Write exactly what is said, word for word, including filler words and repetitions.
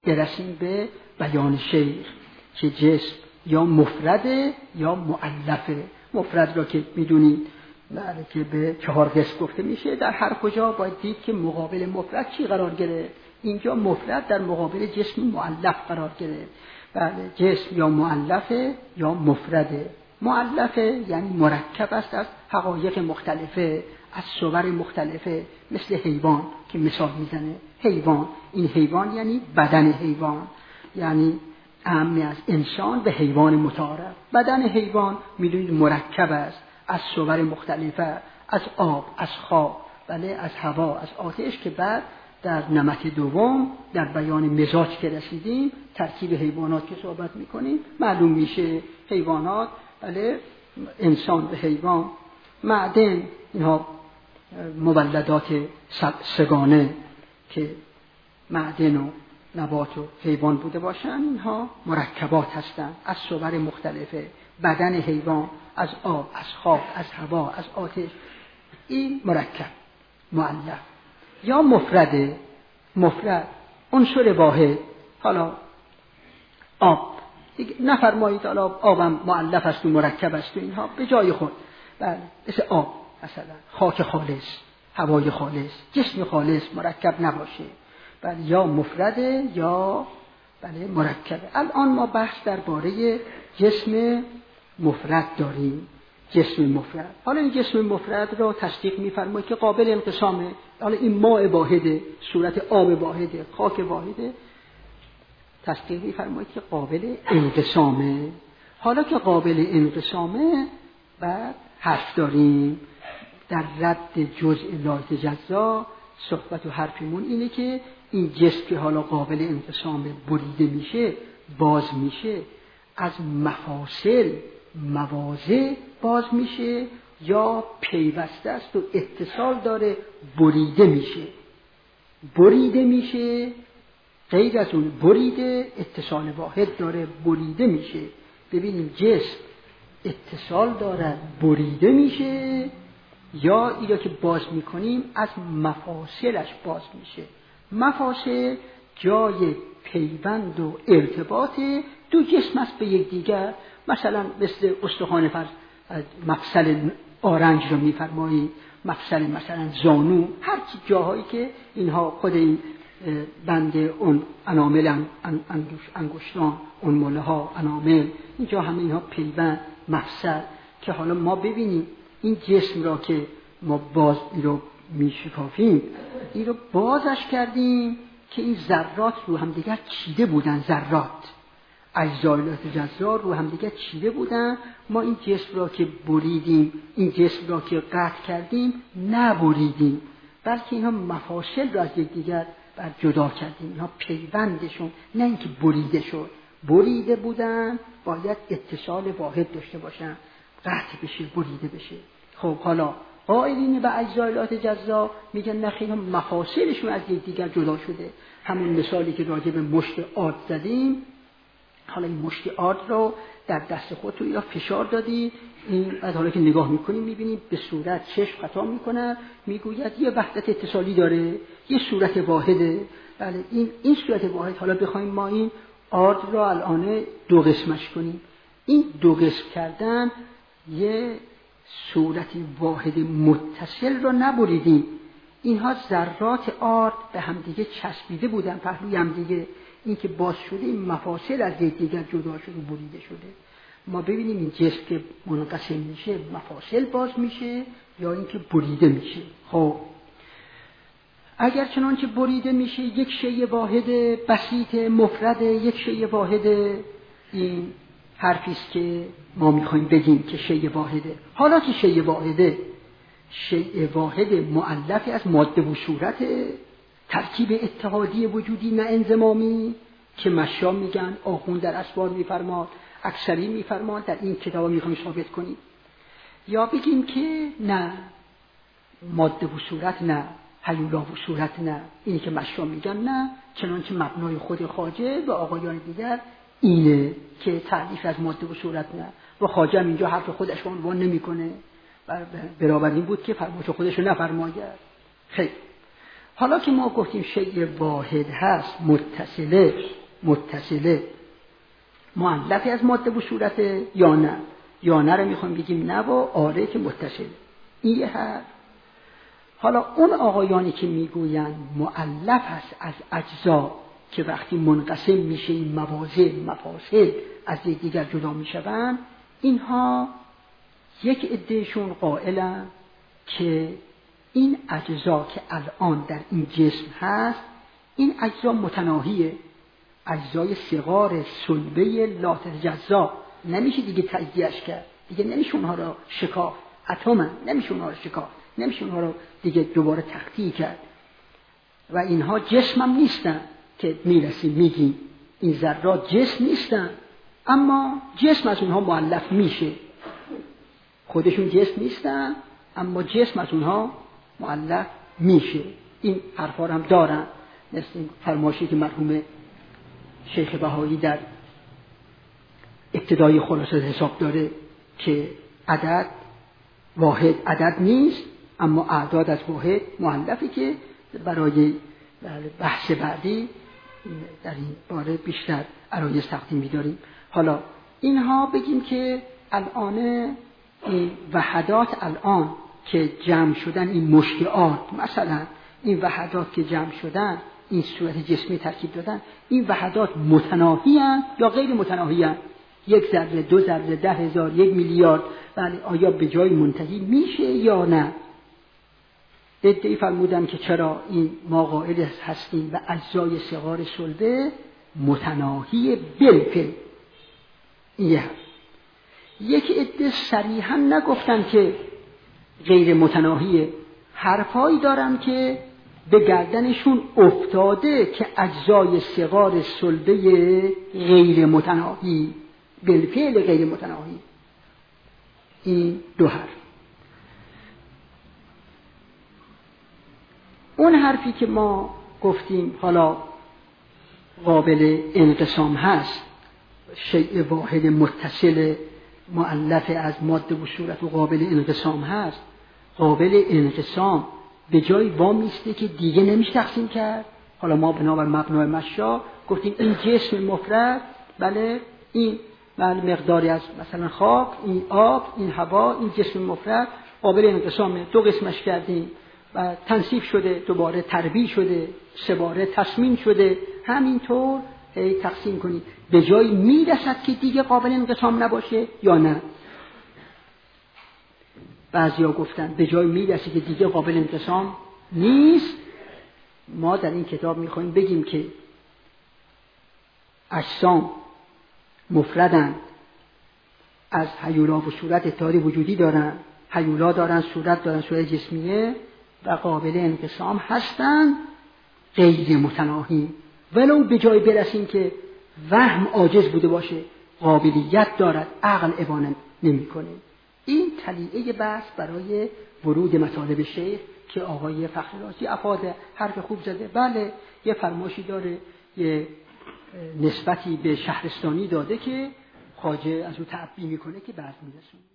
برسیم به بیان شیخ که جسم یا مفرده یا مؤلفه. مفرد را که میدونید بله که به چهار قسم گفته میشه، در هر کجا باید دید که مقابل مفرد چی قرار گرفت. اینجا مفرد در مقابل جسم مؤلف قرار گرفت. بله جسم یا مؤلفه یا مفرده. مؤلفه یعنی مرکب است از حقایق مختلفه، از صور مختلفه، مثل حیوان که مثال میزنه. حیوان، این حیوان یعنی بدن حیوان، یعنی اعم از انسان به حیوان متعارف. بدن حیوان میدونید مرکب است از صور مختلفه، از آب، از خاک، بله از هوا، از آتش، که بعد در نمط دوم در بیان مزاج که رسیدیم ترکیب حیوانات که صحبت میکنیم معلوم میشه. حیوانات بله انسان به حیوان، معدن، اینها مولدات سگانه که معدن و نبات و حیوان بوده باشن، اینها مرکبات هستند از صور مختلفه. بدن حیوان از آب، از خاک، از هوا، از آتش، این مرکب مؤلف. یا مفرده. مفرد عنصر واحد. حالا آب دیگه نفرمایید حالا آبم مؤلف است و مرکب است و اینها به جای خود، بله مثل آب مثلا، خاک خالص، هوای خالص، جسم خالص مرکب نباشه، بله یا مفرده یا بله مرکبه. الان ما بحث درباره جسم مفرد داریم. جسم مفرد، حالا این جسم مفرد را تصدیق می‌فرمایید که قابل انقسامه. حالا این ماء واحده، صورت آب واحده، خاک واحده، تصدیق می‌فرمایید که قابل انقسامه. حالا که قابل انقسامه، بعد حرف داریم در رد جزء لا یتجزا. صحبت و حرفمون اینه که این جسم که حالا قابل انقسامه، بریده میشه، باز میشه، از مفاصل مواضع باز میشه یا پیوسته است و اتصال داره بریده میشه. بریده میشه، غیر از اون بریده اتصال واحد داره بریده میشه. ببینیم جسم اتصال داره بریده میشه یا اینا که باز میکنیم از مفاصلش باز میشه. مفاصل جای پیوند و ارتباط دو جسم است به یک دیگر. مثلا مثل استخوان فرض مفصل آرنج رو میفرمایید، مفصل مثلا زانو، هر چی جاهایی که اینها خود این بند اون انامل انگشتان، اون مله ها انامل، اینجا همه اینها پیوند مفصل. که حالا ما ببینیم این جسم را که ما باز این رو میشکافیم، این رو بازش کردیم که این ذرات رو هم دیگر چیده بودن، ذرات اجزای لا یتجزا رو هم دیگر چیده بودن. ما این جسم را که بریدیم، این جسم را که قطع کردیم، نبریدیم، بلکه اینها مفاصل را از یکدیگر بر جدا کردیم. اینها پیوندشون نه اینکه بریده شد، بریده بودن باید اتصال واحد داشته باشن، قطع بشه، بریده بشه. خب حالا قائلین به اجزای لا یتجزا میگن نه، اینا مفاصلشون از یکدیگر جدا شده. همون مثالی که راجع به مشت آرد زدیم، حالا این مشت آرد رو در دست خود تو یا فشار دادی، این از حالا که نگاه میکنیم میبینیم به صورت چشم خطا میکنه، میگوید یه وحدت اتصالی داره، یه صورت واحده. بله این این صورت واحد. حالا بخوایم ما این آرد رو الان دو قسمش کنیم، این دو قسم کردن یه صورت واحد متصل رو نبریدیم. اینها ذرات آرد به همدیگه چسبیده بودن پهلوی همدیگه. این که باز شده، این مفاصل از یکدیگر جدا شده، بریده شده. ما ببینیم این جسم که منقسم میشه مفاصل باز میشه یا اینکه بریده میشه. خب اگر چنانچه بریده میشه یک شیء واحد بسیط مفرد، یک شیء واحد، این حرفی است که ما میخوایم بگیم که شیء واحده. حالا که شیء واحده، شیء واحد مؤلفی از ماده و صورت، ترکیب اتحادی وجودی نه انضمامی که مشا میگن، آخوند در اسوار میفرماد، اکثری میفرماد، در این کتابا میخوایم ثابت کنیم. یا بگیم که نه، ماده و صورت نه، هیولا و صورت نه، اینی که مشا میگن نه، چنانچه مبنای خود خواجه و آقایان دیگر اینه که تعریف از ماده و صورت نه. و خواجه هم اینجا حرف خودش رو عنوان نمیکنه، بنابراین بود که فرمایش خودش رو نفرماید. خیلی حالا که ما گفتیم شیء واحد هست، متصله متصله مؤلفی از ماده و صورت یا نه، یا نه رو میخوایم بگیم نه و آره که متصل. این یه حرف. حالا اون آقایانی که میگویند مؤلف هست از اجزا که وقتی منقسم میشه این مواضع مفاصل از یکدیگر جدا میشوند، اینها یک عدهشون قائلن که این اجزا که الان در این جسم هست، این اجزا متناهیه، اجزای صغار صلبه لا تتجزا، نمیشه دیگه تجزیهش کرد، دیگه نمیشه اونها رو شکاف، اتم نمیشه اونها رو شکاف، نمیشه اونها رو دیگه دوباره تقطیع کرد. و اینها جسم هم نیستن که میرسیم میگیم این ذرات جسم نیستن، اما جسم از اونها مؤلف میشه. خودشون جسم نیستن اما جسم از اونها مؤلف میشه. این حرفا هم دارن، مثل این فرمایشی که مرحوم شیخ بهایی در ابتدای خلاصه حساب داره که عدد واحد عدد نیست، اما اعداد از واحد مؤلفی، که برای بحث بعدی در این باره بیشتر عرایض تقدیم می‌داریم. حالا اینها بگیم که الان این وحدات الان که جمع شدن، این مشتعات مثلا این وحدات که جمع شدن، این صورت جسمی ترکیب دادن، این وحدات متناهی هستند یا غیر متناهی هستند؟ یک ذره، دو ذره، ده هزار، یک میلیارد، بله آیا به جای منتهی میشه یا نه؟ ادعی فرمودن که چرا این ما قائل هستیم و اجزای صغار صلبه متناهی بالفعل. این یک عده صریحا نگفتن که غیر متناهیه، حرفایی دارن که به گردنشون افتاده که اجزای صغار صلبه غیر متناهی، بالفعل غیر متناهی. این دو حرف. اون حرفی که ما گفتیم حالا قابل انقسام هست، شیء واحد متصل مؤلف از ماده و صورت و قابل انقسام هست، قابل انقسام به جای وامیسته که دیگه نمیشه تقسیم کرد. حالا ما بنابر مبنای مشا گفتیم این جسم مفرد، بله این بله مقداری از مثلا خاک، این آب، این هوا، این جسم مفرد قابل انقسامه، دو قسمش کردیم و تنصیف شده، دوباره تربیع شده، سه باره تسمین شده، همینطور هی تقسیم کنید. به جای میرسد که دیگه قابل انقسام نباشه یا نه؟ بعضیا گفتن به جای میرسه که دیگه قابل انقسام نیست. ما در این کتاب میخوایم بگیم که اجسام مفردن، از هیولا و صورت اتحادی وجودی دارن، هیولا دارن، صورت دارن، صورت جسمیه و قابل انقسام هستن، غیر متناهی. ولو به جای برسیم که وهم عاجز بوده باشه، قابلیت دارد، عقل ابانه نمی کنه. این تلیعه بحث برای ورود مطالب شیخ که آقای فخر رازی افاد حرف خوب زده. بله یه فرمایشی داره، یه نسبتی به شهرستانی داده که خواجه از او تعبیه میکنه که بعد میرسونه.